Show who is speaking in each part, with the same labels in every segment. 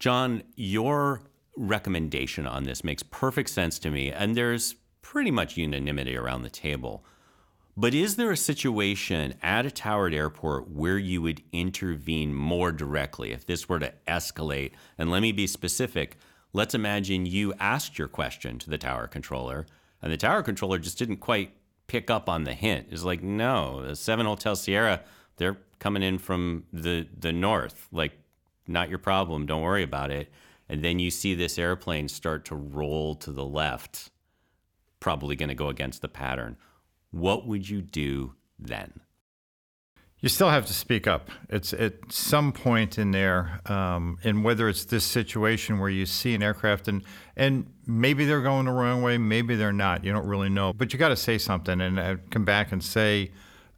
Speaker 1: John, your recommendation on this makes perfect sense to me, and there's pretty much unanimity around the table. But is there a situation at a towered airport where you would intervene more directly if this were to escalate? And let me be specific. Let's imagine you asked your question to the tower controller, and the tower controller just didn't quite pick up on the hint. It's like, no, the 7 Hotel Sierra, they're coming in from the north. Like, not your problem. Don't worry about it. And then you see this airplane start to roll to the left, probably going to go against the pattern. What would you do then?
Speaker 2: You still have to speak up. It's at some point in there, and whether it's this situation where you see an aircraft and maybe they're going the wrong way, maybe they're not. You don't really know. But you got to say something and come back and say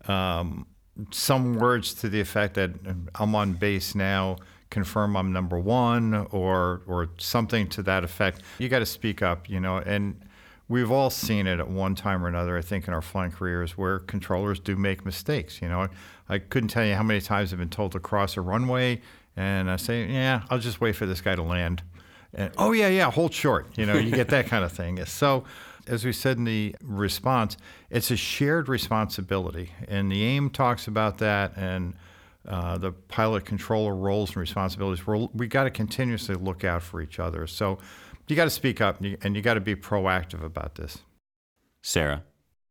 Speaker 2: some words to the effect that I'm on base now, confirm I'm number one, or something to that effect. You got to speak up, and we've all seen it at one time or another, I think, in our flying careers where controllers do make mistakes. I couldn't tell you how many times I've been told to cross a runway, and I say, yeah, I'll just wait for this guy to land. And, oh, yeah, hold short. You get that kind of thing. So, as we said in the response, it's a shared responsibility, and the AIM talks about that, and the pilot controller roles and responsibilities. We got to continuously look out for each other. So you got to speak up, and you got to be proactive about this.
Speaker 1: Sarah?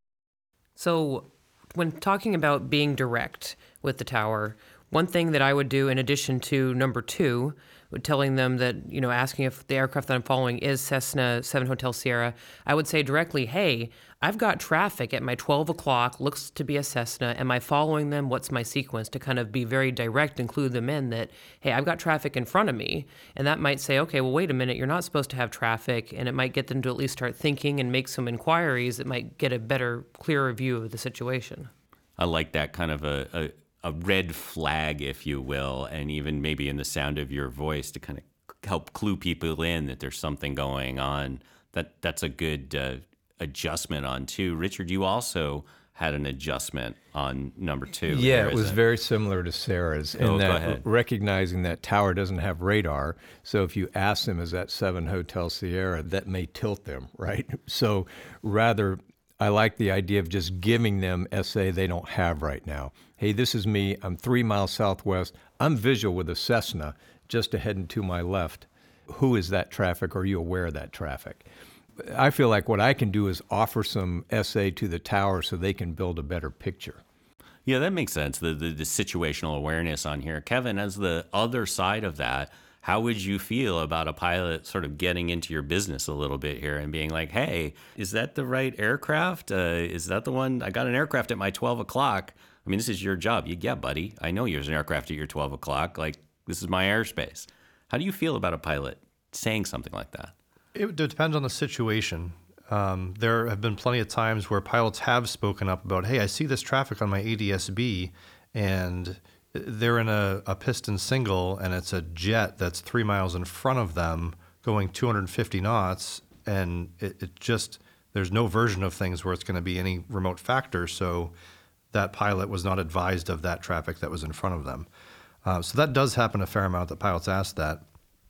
Speaker 3: So when talking about being direct with the tower, one thing that I would do in addition to number 2, telling them that, asking if the aircraft that I'm following is Cessna 7 Hotel Sierra, I would say directly, hey, I've got traffic at my 12 o'clock, looks to be a Cessna. Am I following them? What's my sequence? To kind of be very direct, include them in that, hey, I've got traffic in front of me. And that might say, okay, well, wait a minute, you're not supposed to have traffic. And it might get them to at least start thinking and make some inquiries that might get a better, clearer view of the situation.
Speaker 1: I like that kind of a red flag, if you will, and even maybe in the sound of your voice to kind of help clue people in that there's something going on. That's a good adjustment on 2. Richard, you also had an adjustment on number 2.
Speaker 4: Yeah, it was very similar to Sarah's in that recognizing that tower doesn't have radar. So if you ask them, is that 7 Hotel Sierra, that may tilt them, right? So rather, I like the idea of just giving them SA they don't have right now. Hey, this is me. I'm 3 miles southwest. I'm visual with a Cessna just ahead and to my left. Who is that traffic? Are you aware of that traffic? I feel like what I can do is offer some SA to the tower so they can build a better picture.
Speaker 1: Yeah, that makes sense, the situational awareness on here. Kevin, as the other side of that, how would you feel about a pilot sort of getting into your business a little bit here and being like, hey, is that the right aircraft? Is that the one? I got an aircraft at my 12 o'clock. I mean, this is your job. Yeah, buddy, I know there's an aircraft at your 12 o'clock. Like, this is my airspace. How do you feel about a pilot saying something like that?
Speaker 5: It depends on the situation. There have been plenty of times where pilots have spoken up about, hey, I see this traffic on my ADS-B, and they're in a piston single, and it's a jet that's 3 miles in front of them going 250 knots, and it just, there's no version of things where it's going to be any remote factor, so that pilot was not advised of that traffic that was in front of them. So that does happen a fair amount that pilots ask that.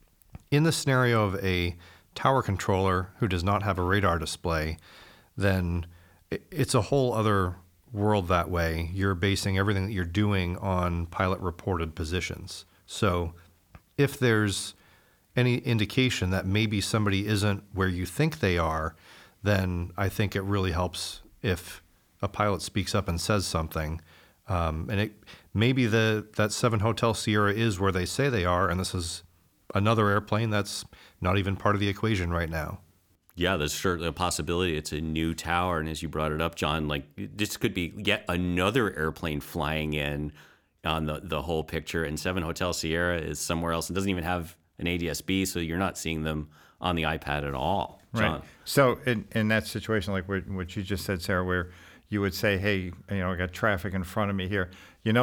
Speaker 5: In the scenario of a tower controller who does not have a radar display, then it's a whole other world that way. You're basing everything that you're doing on pilot reported positions. So if there's any indication that maybe somebody isn't where you think they are, then I think it really helps if a pilot speaks up and says something. And it maybe that 7 Hotel Sierra is where they say they are, and this is another airplane that's not even part of the equation right now.
Speaker 1: Yeah, there's certainly a possibility it's a new tower. And as you brought it up, John, like this could be yet another airplane flying in on the whole picture. And 7 Hotel Sierra is somewhere else and doesn't even have an ADS-B, so you're not seeing them on the iPad at all. John.
Speaker 2: Right. So in that situation, like what you just said, Sarah, where you would say, hey, I got traffic in front of me here,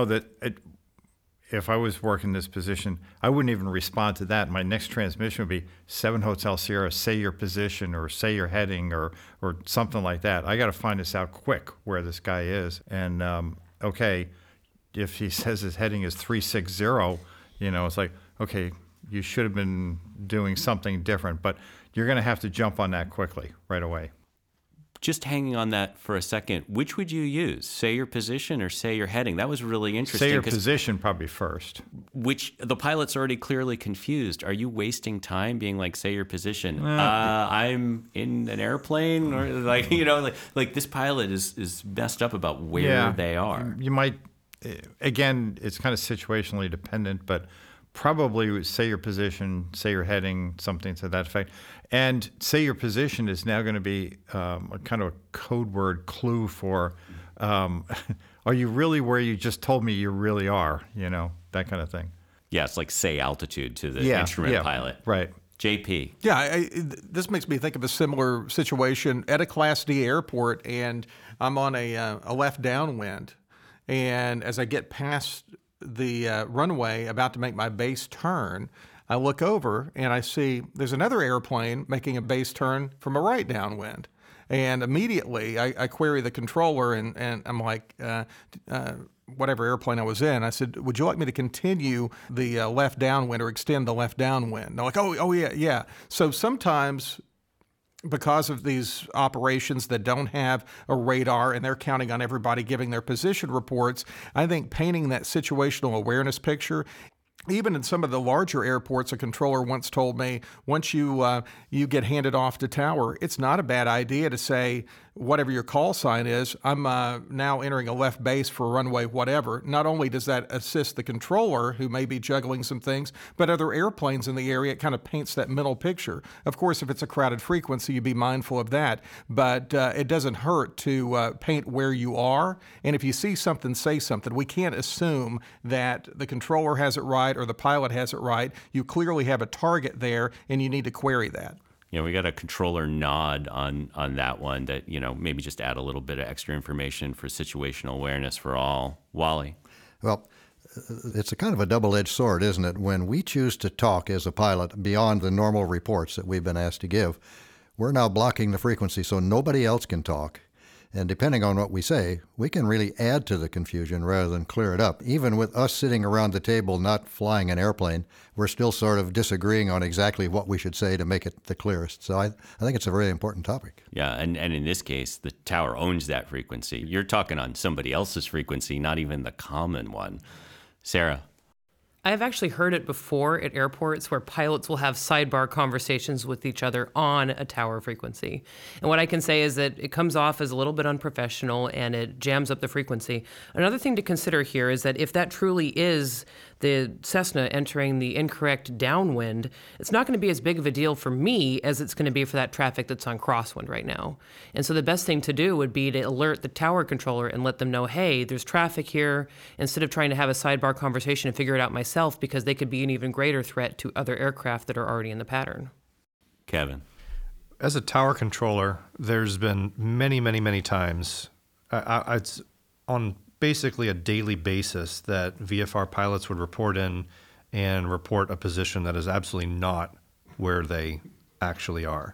Speaker 2: if I was working this position, I wouldn't even respond to that. My next transmission would be 7 Hotel Sierra, say your position or say your heading or something like that. I got to find this out quick where this guy is. And, okay, if he says his heading is 360, it's like, okay, you should have been doing something different. But you're going to have to jump on that quickly right away.
Speaker 1: Just hanging on that for a second, which would you use? Say your position or say your heading? That was really interesting.
Speaker 2: Say your position probably first.
Speaker 1: Which the pilot's already clearly confused. Are you wasting time being like, say your position? I'm in an airplane, or like, you know, like this pilot is messed up about where they are.
Speaker 2: You might, again, it's kind of situationally dependent, but probably say your position, say your heading, something to that effect. And say your position is now going to be a kind of a code word clue for, are you really where you just told me you really are? You know, that kind of thing.
Speaker 1: Yeah, it's like say altitude to the instrument pilot.
Speaker 2: Right.
Speaker 1: JP.
Speaker 6: Yeah, this makes me think of a similar situation at a Class D airport, and I'm on a left downwind. And as I get past the runway, about to make my base turn, I look over and I see there's another airplane making a base turn from a right downwind. And immediately I query the controller and I'm like, whatever airplane I was in, I said, would you like me to continue the left downwind or extend the left downwind? They're like, oh yeah. So sometimes, because of these operations that don't have a radar and they're counting on everybody giving their position reports, I think painting that situational awareness picture, even in some of the larger airports, a controller once told me, once you get handed off to tower, it's not a bad idea to say, whatever your call sign is, I'm now entering a left base for runway whatever. Not only does that assist the controller, who may be juggling some things, but other airplanes in the area, it kind of paints that mental picture. Of course, if it's a crowded frequency, you be mindful of that, but it doesn't hurt to paint where you are. And if you see something, say something. We can't assume that the controller has it right or the pilot has it right. You clearly have a target there, and you need to query that.
Speaker 1: You know, we got a controller nod on that one that, you know, maybe just add a little bit of extra information for situational awareness for all. Wally.
Speaker 7: Well, it's a kind of a double-edged sword, isn't it? When we choose to talk as a pilot beyond the normal reports that we've been asked to give, we're now blocking the frequency so nobody else can talk. And depending on what we say, we can really add to the confusion rather than clear it up. Even with us sitting around the table not flying an airplane, we're still sort of disagreeing on exactly what we should say to make it the clearest. So I think it's a very important topic.
Speaker 1: Yeah, and in this case, the tower owns that frequency. You're talking on somebody else's frequency, not even the common one. Sarah.
Speaker 3: I've actually heard it before at airports where pilots will have sidebar conversations with each other on a tower frequency. And what I can say is that it comes off as a little bit unprofessional and it jams up the frequency. Another thing to consider here is that if that truly is the Cessna entering the incorrect downwind, it's not going to be as big of a deal for me as it's going to be for that traffic that's on crosswind right now. And so the best thing to do would be to alert the tower controller and let them know, hey, there's traffic here, instead of trying to have a sidebar conversation and figure it out myself, because they could be an even greater threat to other aircraft that are already in the pattern.
Speaker 1: Kevin.
Speaker 5: As a tower controller, there's been many times, it's on basically a daily basis, that VFR pilots would report in and report a position that is absolutely not where they actually are.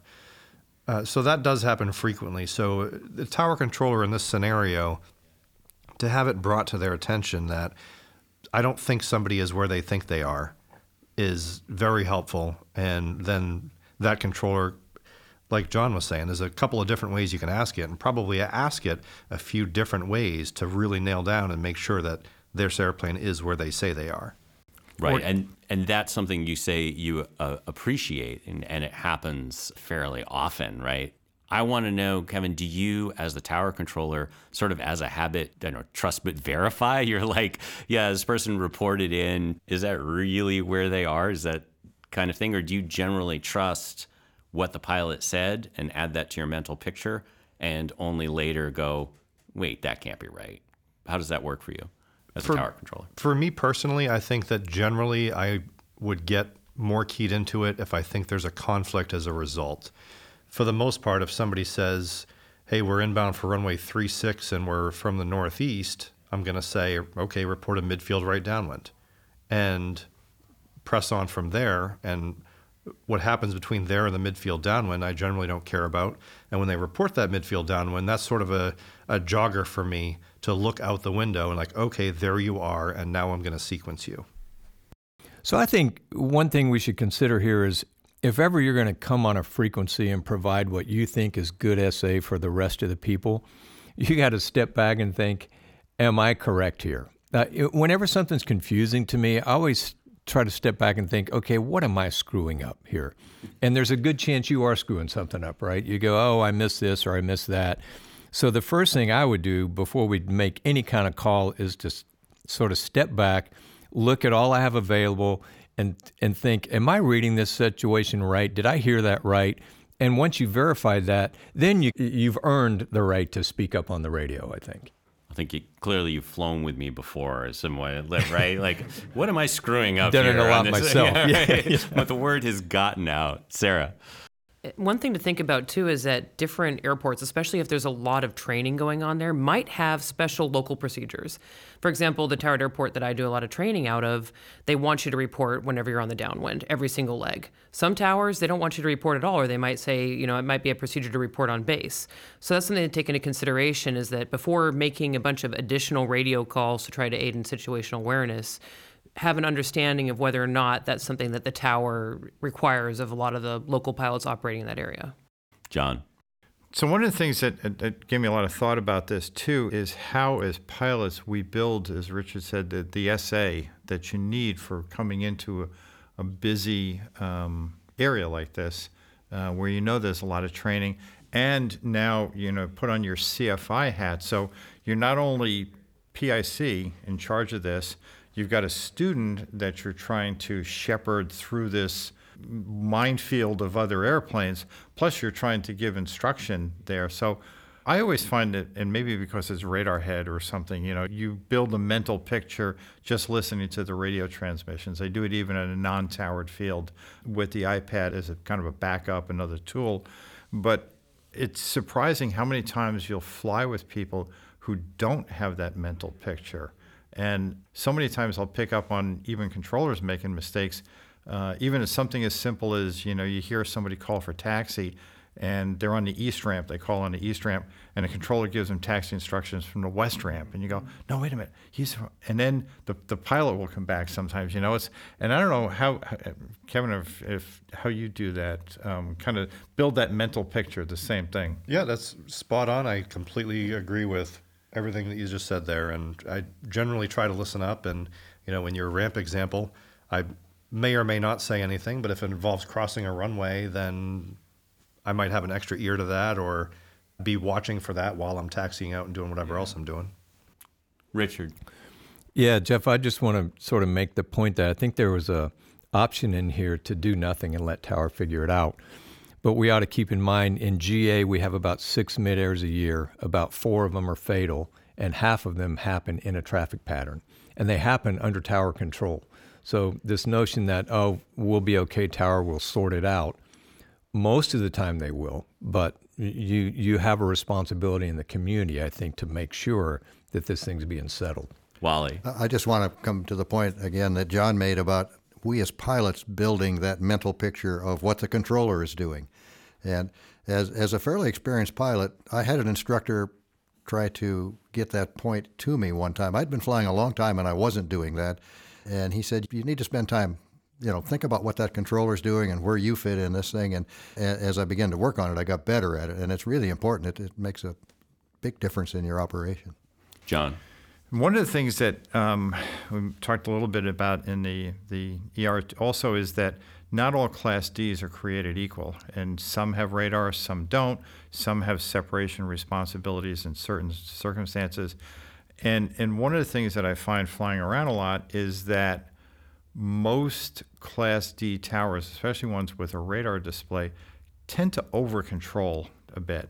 Speaker 5: So that does happen frequently. So the tower controller in this scenario, to have it brought to their attention that I don't think somebody is where they think they are, is very helpful. And then that controller, like John was saying, there's a couple of different ways you can ask it, and probably ask it a few different ways to really nail down and make sure that their airplane is where they say they are.
Speaker 1: Right, and that's something you say you appreciate, and it happens fairly often, right? I want to know, Kevin, do you, as the tower controller, sort of as a habit, trust but verify? You're like, yeah, this person reported in. Is that really where they are? Is that kind of thing? Or do you generally trust what the pilot said and add that to your mental picture and only later go, wait, that can't be right? How does that work for you as a tower controller?
Speaker 5: For me personally, I think that generally I would get more keyed into it if I think there's a conflict as a result. For the most part, if somebody says, hey, we're inbound for runway 36 and we're from the northeast, I'm going to say, okay, report a midfield right downwind, and press on from there. And what happens between there and the midfield downwind, I generally don't care about. And when they report that midfield downwind, that's sort of a jogger for me to look out the window and like, okay, there you are, and now I'm going to sequence you.
Speaker 4: So I think one thing we should consider here is if ever you're going to come on a frequency and provide what you think is good SA for the rest of the people, you got to step back and think, am I correct here? Whenever something's confusing to me, I always try to step back and think, okay, what am I screwing up here? And there's a good chance you are screwing something up, right? You go, oh, I missed this or I missed that. So the first thing I would do before we make any kind of call is to sort of step back, look at all I have available, and think, am I reading this situation right? Did I hear that right? And once you verified that, then you've earned the right to speak up on the radio, I think.
Speaker 1: I think clearly you've flown with me before, somewhat, right? Like, what am I screwing up
Speaker 4: Done
Speaker 1: here?
Speaker 4: it a lot
Speaker 1: on this?
Speaker 4: myself.
Speaker 1: Yeah, right? But the word has gotten out. Sarah.
Speaker 3: One thing to think about, too, is that different airports, especially if there's a lot of training going on there, might have special local procedures. For example, the Tower Airport that I do a lot of training out of, they want you to report whenever you're on the downwind, every single leg. Some towers, they don't want you to report at all, or they might say, it might be a procedure to report on base. So that's something to take into consideration, is that before making a bunch of additional radio calls to try to aid in situational awareness, have an understanding of whether or not that's something that the tower requires of a lot of the local pilots operating in that area.
Speaker 1: John.
Speaker 2: So one of the things that gave me a lot of thought about this too is how, as pilots, we build, as Richard said, the SA that you need for coming into a busy area like this, where there's a lot of training, and now put on your CFI hat. So you're not only PIC in charge of this. You've got a student that you're trying to shepherd through this minefield of other airplanes, plus you're trying to give instruction there. So I always find it, and maybe because it's radar head or something, you build a mental picture just listening to the radio transmissions. They do it even in a non-towered field with the iPad as a kind of a backup, another tool. But it's surprising how many times you'll fly with people who don't have that mental picture. And so many times I'll pick up on even controllers making mistakes, even as something as simple as, you hear somebody call for taxi and they're on the east ramp, they call on the east ramp, and the controller gives them taxi instructions from the west ramp. And you go, no, wait a minute. And then the pilot will come back sometimes, and I don't know how, Kevin, if how you do that, kind of build that mental picture, the same thing.
Speaker 5: Yeah, that's spot on. I completely agree with everything that you just said there, and I generally try to listen up. And in your ramp example, I may or may not say anything, but if it involves crossing a runway, then I might have an extra ear to that, or be watching for that while I'm taxiing out and doing whatever else I'm doing.
Speaker 1: Richard.
Speaker 4: Yeah, Jeff, I just want to sort of make the point that I think there was a option in here to do nothing and let Tower figure it out. But we ought to keep in mind, in GA, we have about 6 mid-airs a year. About 4 of them are fatal, and half of them happen in a traffic pattern. And they happen under tower control. So this notion that, we'll be okay, Tower, we'll sort it out, most of the time they will. But you have a responsibility in the community, I think, to make sure that this thing's being settled.
Speaker 1: Wally.
Speaker 7: I just want to come to the point again that John made about we as pilots building that mental picture of what the controller is doing. And as a fairly experienced pilot, I had an instructor try to get that point to me one time. I'd been flying a long time and I wasn't doing that. And he said, you need to spend time, think about what that controller's doing and where you fit in this thing. And as I began to work on it, I got better at it. And it's really important. It makes a big difference in your operation.
Speaker 1: John.
Speaker 2: One of the things that we talked a little bit about in the ER also is that not all Class Ds are created equal, and some have radar, some don't. Some have separation responsibilities in certain circumstances. And one of the things that I find flying around a lot is that most Class D towers, especially ones with a radar display, tend to over-control a bit.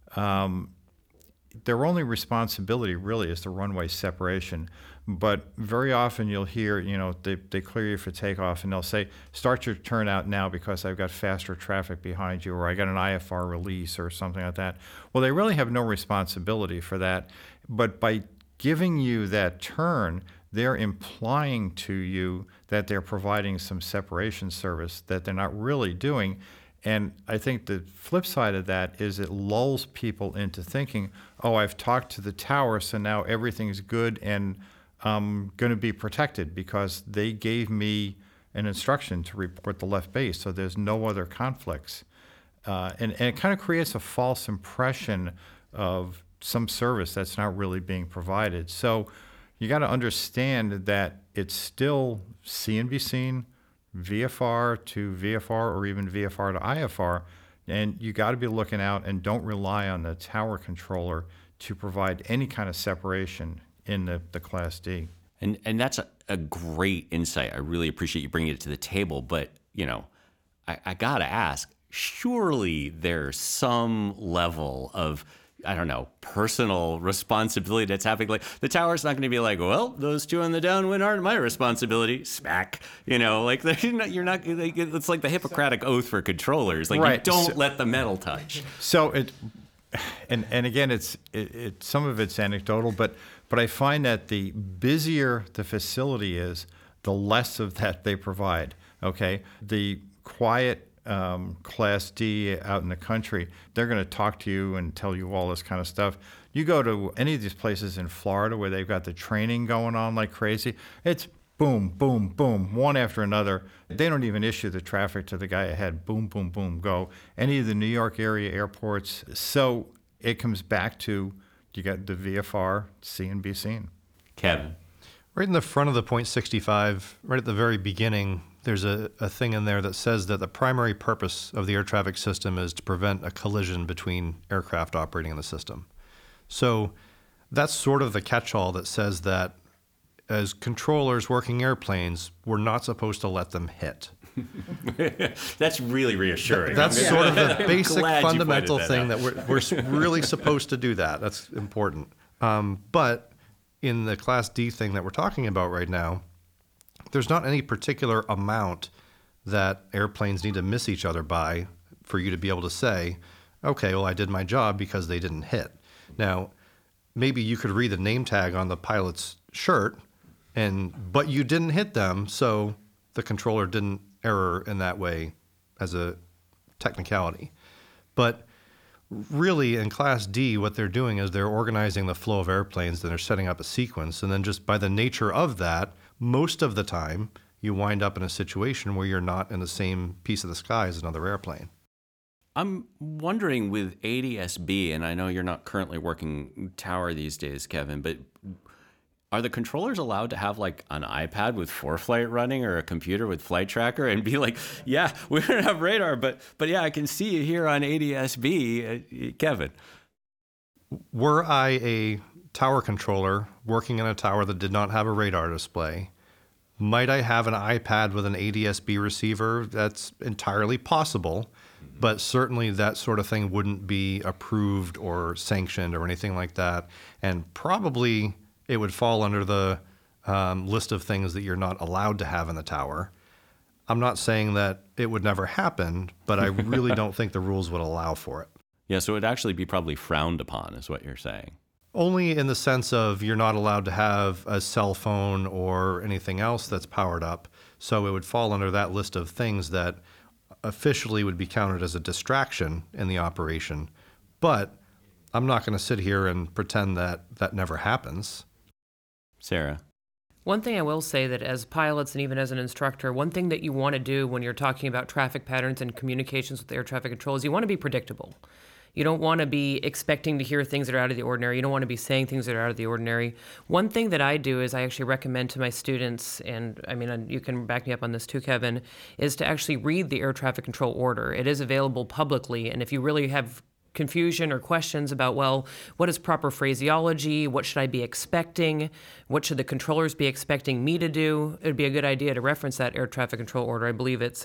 Speaker 2: Their only responsibility really is the runway separation. But very often you'll hear, they clear you for takeoff and they'll say, start your turnout now because I've got faster traffic behind you, or I got an IFR release or something like that. Well, they really have no responsibility for that. But by giving you that turn, they're implying to you that they're providing some separation service that they're not really doing. And I think the flip side of that is it lulls people into thinking, I've talked to the tower, so now everything's good and I'm going to be protected because they gave me an instruction to report the left base, so there's no other conflicts. And it kind of creates a false impression of some service that's not really being provided. So you got to understand that it's still seen, be seen, VFR to VFR, or even VFR to IFR, and you got to be looking out and don't rely on the tower controller to provide any kind of separation in the Class D.
Speaker 1: And that's a great insight. I really appreciate you bringing it to the table. But, I got to ask, surely there's some level of, I don't know, personal responsibility that's happening. Like, the tower's not going to be like, well, those two on the downwind aren't my responsibility. Smack. Like, you're not, it's like the Hippocratic Oath for controllers. Like,
Speaker 2: right.
Speaker 1: You don't let the metal touch.
Speaker 2: So and again, it's some of it's anecdotal, but I find that the busier the facility is, the less of that they provide. Okay, the quiet Class D out in the country, they're going to talk to you and tell you all this kind of stuff. You go to any of these places in Florida where they've got the training going on like crazy, it's boom, boom, boom, one after another. They don't even issue the traffic to the guy ahead. Boom, boom, boom, go. Any of the New York area airports. So it comes back to, you got the VFR, see and be seen.
Speaker 1: Kevin.
Speaker 5: Right in the front of the .65, right at the very beginning, there's a thing in there that says that the primary purpose of the air traffic system is to prevent a collision between aircraft operating in the system. So that's sort of the catch-all that says that as controllers working airplanes, we're not supposed to let them hit.
Speaker 1: That's really reassuring.
Speaker 5: That's sort of the basic fundamental thing that we're really supposed to do that. That's important. But in the Class D thing that we're talking about right now, there's not any particular amount that airplanes need to miss each other by for you to be able to say, okay, well, I did my job because they didn't hit. Now, maybe you could read the name tag on the pilot's shirt, but you didn't hit them, so the controller didn't error in that way as a technicality. But really, in Class D, what they're doing is they're organizing the flow of airplanes, and they're setting up a sequence, and then just by the nature of that, most of the time, you wind up in a situation where you're not in the same piece of the sky as another airplane.
Speaker 1: I'm wondering with ADS-B, and I know you're not currently working tower these days, Kevin, but are the controllers allowed to have like an iPad with ForeFlight running or a computer with Flight Tracker and be like, yeah, we don't have radar, but yeah, I can see you here on ADS-B, Kevin?
Speaker 5: Were I a tower controller working in a tower that did not have a radar display, might I have an iPad with an ADS-B receiver? That's entirely possible, but certainly that sort of thing wouldn't be approved or sanctioned or anything like that. And probably it would fall under the list of things that you're not allowed to have in the tower. I'm not saying that it would never happen, but I really don't think the rules would allow for it.
Speaker 1: Yeah, so it would actually be probably frowned upon, is what you're saying.
Speaker 5: Only in the sense of you're not allowed to have a cell phone or anything else that's powered up. So it would fall under that list of things that officially would be counted as a distraction in the operation. But I'm not going to sit here and pretend that that never happens.
Speaker 1: Sarah?
Speaker 3: One thing I will say that as pilots and even as an instructor, one thing that you want to do when you're talking about traffic patterns and communications with air traffic control is you want to be predictable. You don't want to be expecting to hear things that are out of the ordinary. You don't want to be saying things that are out of the ordinary. One thing that I do is I actually recommend to my students, and I mean, you can back me up on this too, Kevin, is to actually read the air traffic control order. It is available publicly, and if you really have confusion or questions about, well, what is proper phraseology? What should I be expecting? What should the controllers be expecting me to do? It would be a good idea to reference that air traffic control order. I believe it's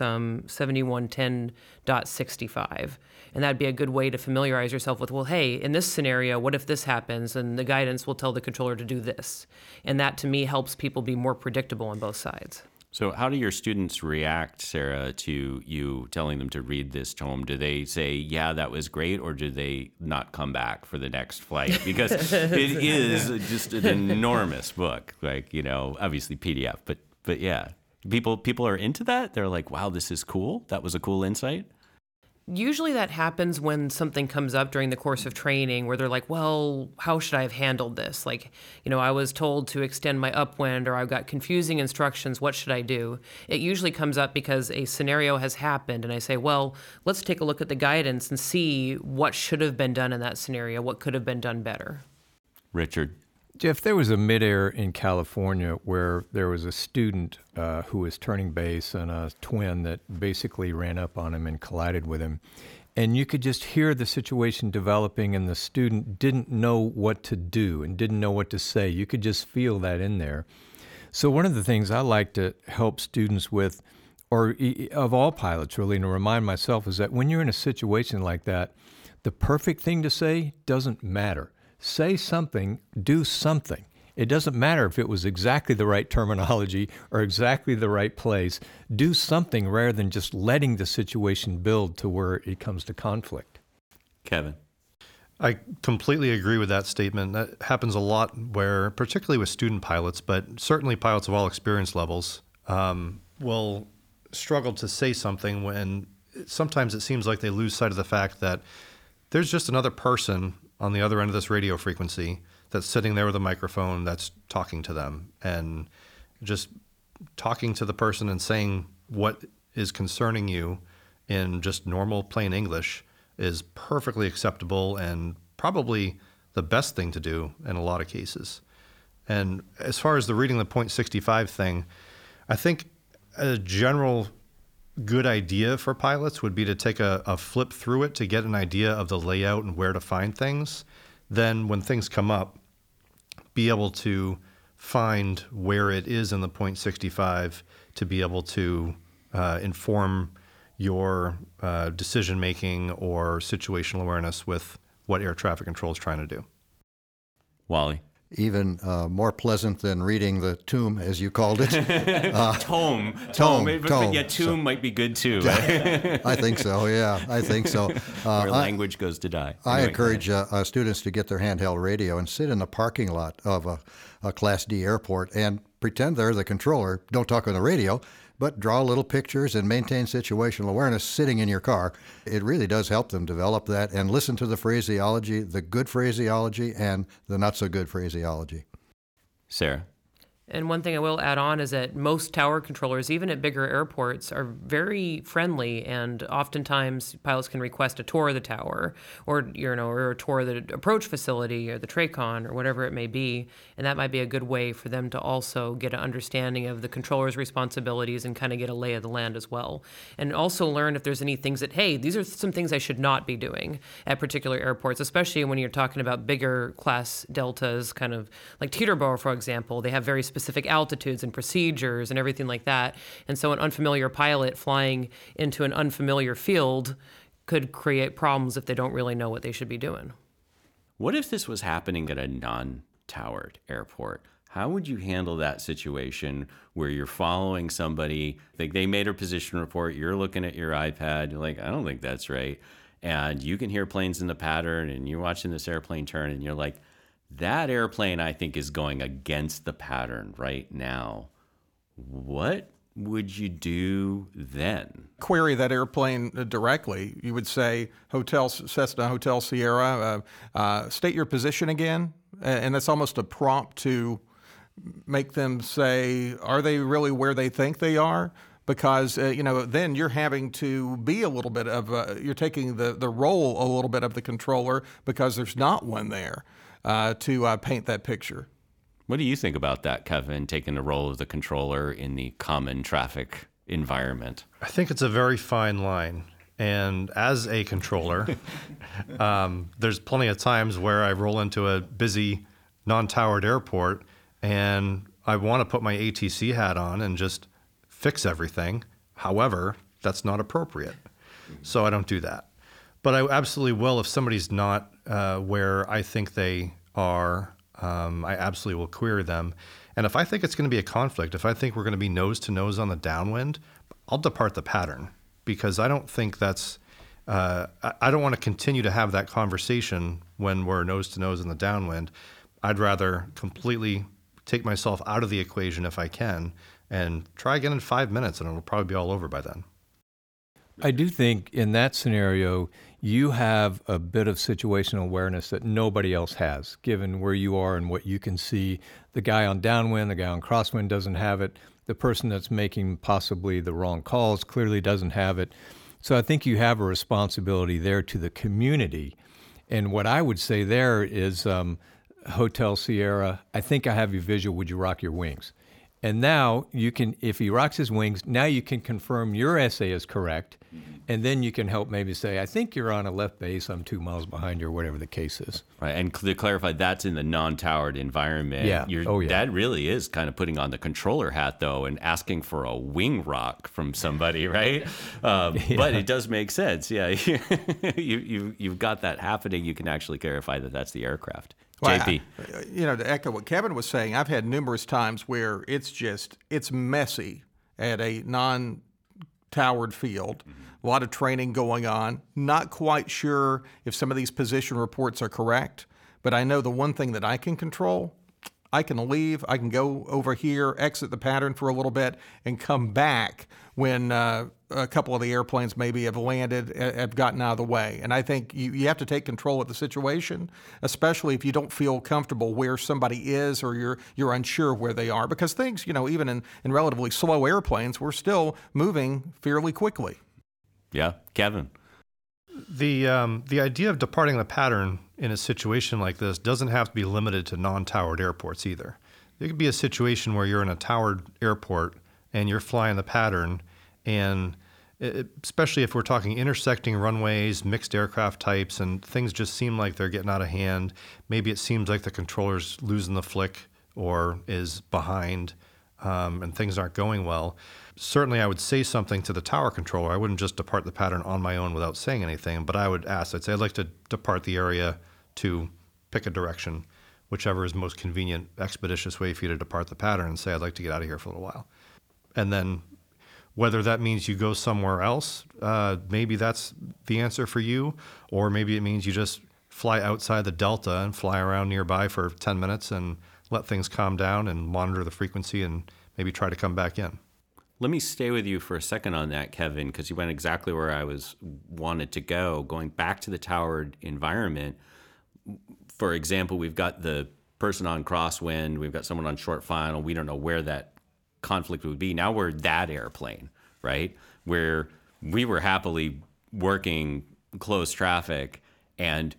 Speaker 3: 7110.65. And that'd be a good way to familiarize yourself with, well, hey, in this scenario, what if this happens? And the guidance will tell the controller to do this. And that, to me, helps people be more predictable on both sides.
Speaker 1: So how do your students react, Sarah, to you telling them to read this tome? Do they say, yeah, that was great, or do they not come back for the next flight? Because it is just an enormous book, like, you know, obviously PDF, but yeah. People are into that? They're like, wow, this is cool. That was a cool insight.
Speaker 3: Usually that happens when something comes up during the course of training where they're like, well, how should I have handled this? Like, I was told to extend my upwind, or I've got confusing instructions. What should I do? It usually comes up because a scenario has happened, and I say, well, let's take a look at the guidance and see what should have been done in that scenario, what could have been done better.
Speaker 1: Richard?
Speaker 4: Jeff, there was a midair in California where there was a student who was turning base and a twin that basically ran up on him and collided with him. And you could just hear the situation developing, and the student didn't know what to do and didn't know what to say. You could just feel that in there. So one of the things I like to help students with, or of all pilots really, and to remind myself, is that when you're in a situation like that, the perfect thing to say doesn't matter. Say something, do something. It doesn't matter if it was exactly the right terminology or exactly the right place. Do something rather than just letting the situation build to where it comes to conflict.
Speaker 1: Kevin?
Speaker 5: I completely agree with that statement. That happens a lot where, particularly with student pilots, but certainly pilots of all experience levels, will struggle to say something when sometimes it seems like they lose sight of the fact that there's just another person on the other end of this radio frequency that's sitting there with a microphone that's talking to them, and just talking to the person and saying what is concerning you in just normal plain English is perfectly acceptable and probably the best thing to do in a lot of cases. And as far as the reading the .65 thing, I think a general good idea for pilots would be to take a flip through it to get an idea of the layout and where to find things. Then when things come up, be able to find where it is in the .65 to be able to inform your decision making or situational awareness with what air traffic control is trying to do.
Speaker 1: Wally?
Speaker 7: Even more pleasant than reading the tomb, as you called it.
Speaker 1: Tome.
Speaker 7: Tome.
Speaker 1: Yeah, tomb might be good too.
Speaker 7: I think so, yeah. I think so.
Speaker 1: Where language goes to die.
Speaker 7: I
Speaker 1: Anyway,
Speaker 7: encourage students to get their handheld radio and sit in the parking lot of a Class D airport and pretend they're the controller. Don't talk on the radio, but draw little pictures and maintain situational awareness sitting in your car. It really does help them develop that and listen to the phraseology, the good phraseology and the not so good phraseology.
Speaker 1: Sarah?
Speaker 3: And one thing I will add on is that most tower controllers, even at bigger airports, are very friendly, and oftentimes pilots can request a tour of the tower, or or a tour of the approach facility or the TRACON or whatever it may be, and that might be a good way for them to also get an understanding of the controller's responsibilities and kind of get a lay of the land as well, and also learn if there's any things that, hey, these are some things I should not be doing at particular airports, especially when you're talking about bigger class deltas, kind of like Teterboro, for example. They have very specific altitudes and procedures and everything like that. And so an unfamiliar pilot flying into an unfamiliar field could create problems if they don't really know what they should be doing.
Speaker 1: What if this was happening at a non-towered airport? How would you handle that situation where you're following somebody, like they made a position report, you're looking at your iPad, you're like, I don't think that's right. And you can hear planes in the pattern and you're watching this airplane turn and you're like, that airplane, I think, is going against the pattern right now. What would you do then?
Speaker 6: Query that airplane directly. You would say, Cessna Hotel Sierra, state your position again. And that's almost a prompt to make them say, are they really where they think they are? Because, then you're having to be a little bit of, you're taking the role a little bit of the controller because there's not one there. To paint that picture.
Speaker 1: What do you think about that, Kevin, taking the role of the controller in the common traffic environment?
Speaker 5: I think it's a very fine line. And as a controller, there's plenty of times where I roll into a busy, non-towered airport and I want to put my ATC hat on and just fix everything. However, that's not appropriate. So I don't do that. But I absolutely will if somebody's not where I think they are. I absolutely will query them. And if I think it's going to be a conflict, if I think we're going to be nose to nose on the downwind, I'll depart the pattern because I don't think that's, I don't want to continue to have that conversation when we're nose to nose in the downwind. I'd rather completely take myself out of the equation if I can and try again in 5 minutes and it'll probably be all over by then.
Speaker 4: I do think in that scenario, you have a bit of situational awareness that nobody else has, given where you are and what you can see. The guy on downwind, the guy on crosswind doesn't have it. The person that's making possibly the wrong calls clearly doesn't have it. So I think you have a responsibility there to the community. And what I would say there is Hotel Sierra, I think I have you visual, would you rock your wings? And now you can, if he rocks his wings, now you can confirm your essay is correct. And then you can help maybe say, I think you're on a left base, I'm 2 miles behind you, or whatever the case is.
Speaker 1: Right, and to clarify, that's in the non-towered environment.
Speaker 4: Yeah.
Speaker 1: That really is kind of putting on the controller hat, though, and asking for a wing rock from somebody, right? But it does make sense. Yeah, you've got that happening. You can actually clarify that that's the aircraft.
Speaker 6: Well,
Speaker 1: JP.
Speaker 6: To echo what Kevin was saying, I've had numerous times where it's messy at a non-towered field. A lot of training going on. Not quite sure if some of these position reports are correct, but I know the one thing that I can control, I can leave, I can go over here, exit the pattern for a little bit, and come back when a couple of the airplanes maybe have landed, have gotten out of the way. And I think you have to take control of the situation, especially if you don't feel comfortable where somebody is or you're unsure where they are. Because things, even in relatively slow airplanes, we're still moving fairly quickly.
Speaker 1: Yeah, Kevin.
Speaker 5: The idea of departing the pattern in a situation like this doesn't have to be limited to non-towered airports either. There could be a situation where you're in a towered airport and you're flying the pattern, and especially if we're talking intersecting runways, mixed aircraft types, and things just seem like they're getting out of hand. Maybe it seems like the controller's losing the flick or is behind, and things aren't going well. Certainly, I would say something to the tower controller. I wouldn't just depart the pattern on my own without saying anything, but I would ask, I'd say, I'd like to depart the area to pick a direction, whichever is most convenient, expeditious way for you to depart the pattern, and say, I'd like to get out of here for a little while. And then whether that means you go somewhere else, maybe that's the answer for you, or maybe it means you just fly outside the Delta and fly around nearby for 10 minutes and let things calm down and monitor the frequency and maybe try to come back in.
Speaker 1: Let me stay with you for a second on that, Kevin, because you went exactly where I wanted to go. Going back to the towered environment, for example, we've got the person on crosswind, we've got someone on short final, we don't know where that conflict would be. Now we're that airplane, right? Where we were happily working close traffic and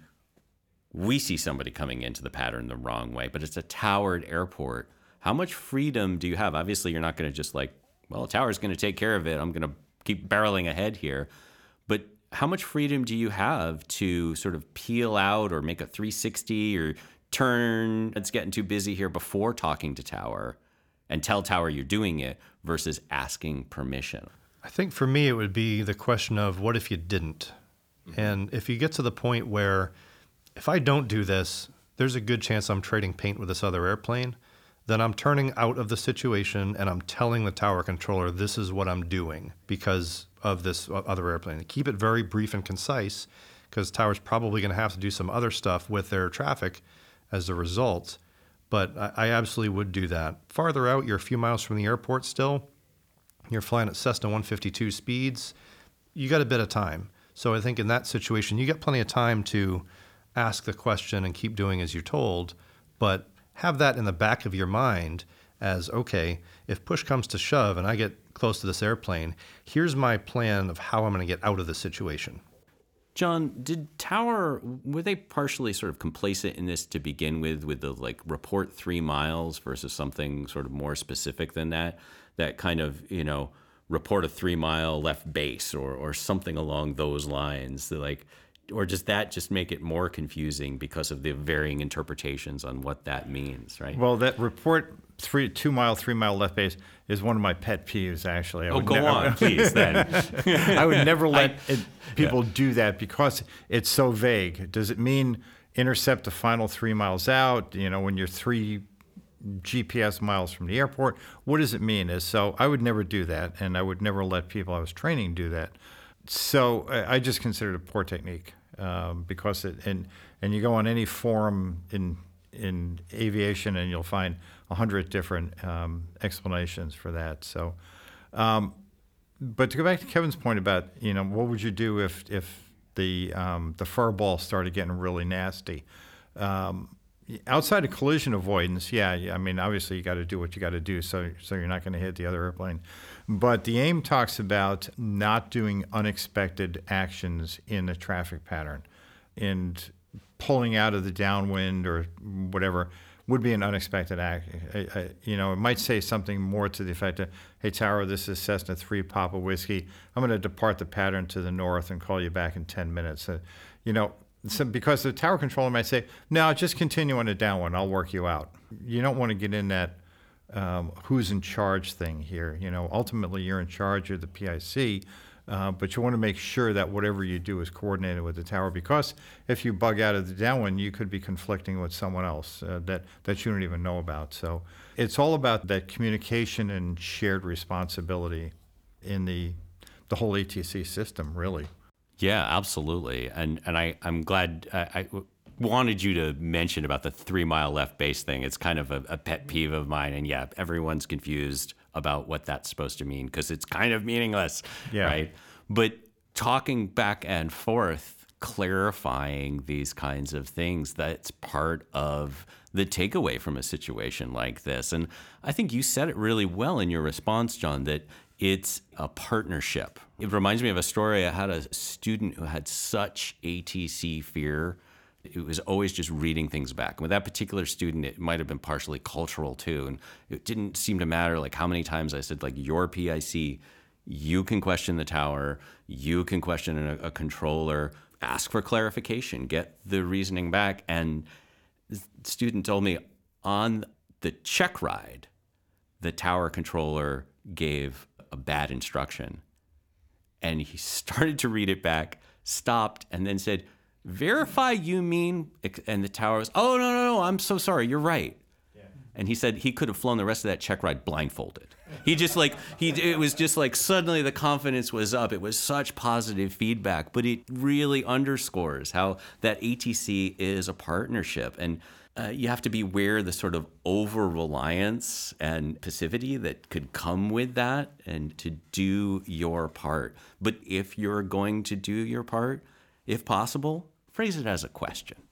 Speaker 1: we see somebody coming into the pattern the wrong way, but it's a towered airport. How much freedom do you have? Obviously, you're not going to just a tower's going to take care of it. I'm going to keep barreling ahead here. But how much freedom do you have to sort of peel out or make a 360 or turn, it's getting too busy here before talking to tower and tell tower you're doing it versus asking permission?
Speaker 5: I think for me, it would be the question of what if you didn't? Mm-hmm. And if you get to the point where if I don't do this, there's a good chance I'm trading paint with this other airplane, then I'm turning out of the situation and I'm telling the tower controller, this is what I'm doing because of this other airplane. Keep it very brief and concise because tower's probably going to have to do some other stuff with their traffic as a result. But I absolutely would do that. Farther out, you're a few miles from the airport still. You're flying at Cessna 152 speeds. You got a bit of time. So I think in that situation, you get plenty of time to ask the question and keep doing as you're told, but have that in the back of your mind as, okay, if push comes to shove and I get close to this airplane, here's my plan of how I'm going to get out of the situation.
Speaker 1: John, did Tower, were they partially sort of complacent in this to begin with the report 3 miles versus something sort of more specific than that kind of, report a 3 mile left base or something along those lines, or does that just make it more confusing because of the varying interpretations on what that means, right?
Speaker 2: Well, that report 2 mile, 3 mile left base is one of my pet peeves, actually.
Speaker 1: Go on, please, then.
Speaker 2: I would never let people do that because it's so vague. Does it mean intercept the final 3 miles out, when you're 3 GPS miles from the airport? What does it mean? So I would never do that, and I would never let people I was training do that. So I just consider it a poor technique because and you go on any forum in aviation and you'll find 100 different explanations for that. So But to go back to Kevin's point about, what would you do if the fur ball started getting really nasty? Outside of collision avoidance, I mean, obviously you got to do what you got to do so you're not going to hit the other airplane. But the AIM talks about not doing unexpected actions in a traffic pattern, and pulling out of the downwind or whatever would be an unexpected act. It might say something more to the effect of, "Hey, Tower, this is Cessna 3 Papa Whiskey. I'm going to depart the pattern to the north and call you back in 10 minutes." So because the tower controller might say, "No, just continue on the downwind. I'll work you out." You don't want to get in that who's in charge thing here. Ultimately, you're in charge of the PIC, but you want to make sure that whatever you do is coordinated with the tower, because if you bug out of the downwind, you could be conflicting with someone else that you don't even know about. So it's all about that communication and shared responsibility in the whole ATC system, really.
Speaker 1: Yeah, absolutely. And I'm glad I wanted you to mention about the 3 mile left base thing. It's kind of a pet peeve of mine. And yeah, everyone's confused about what that's supposed to mean because it's kind of meaningless, right? But talking back and forth, clarifying these kinds of things, that's part of the takeaway from a situation like this. And I think you said it really well in your response, John, that it's a partnership. It reminds me of a story. I had a student who had such ATC fear. It was always just reading things back. And with that particular student, it might have been partially cultural too. And it didn't seem to matter like how many times I said, like, your PIC, you can question the tower, you can question a controller, ask for clarification, get the reasoning back. And the student told me on the check ride, the tower controller gave a bad instruction. And he started to read it back, stopped, and then said, "Verify you mean," and the tower was, "Oh, no, I'm so sorry, you're right." Yeah. And he said he could have flown the rest of that check ride blindfolded. It was just like suddenly the confidence was up. It was such positive feedback, but it really underscores how that ATC is a partnership. And you have to be aware of the sort of over-reliance and passivity that could come with that, and to do your part. But if you're going to do your part, if possible, phrase it as a question.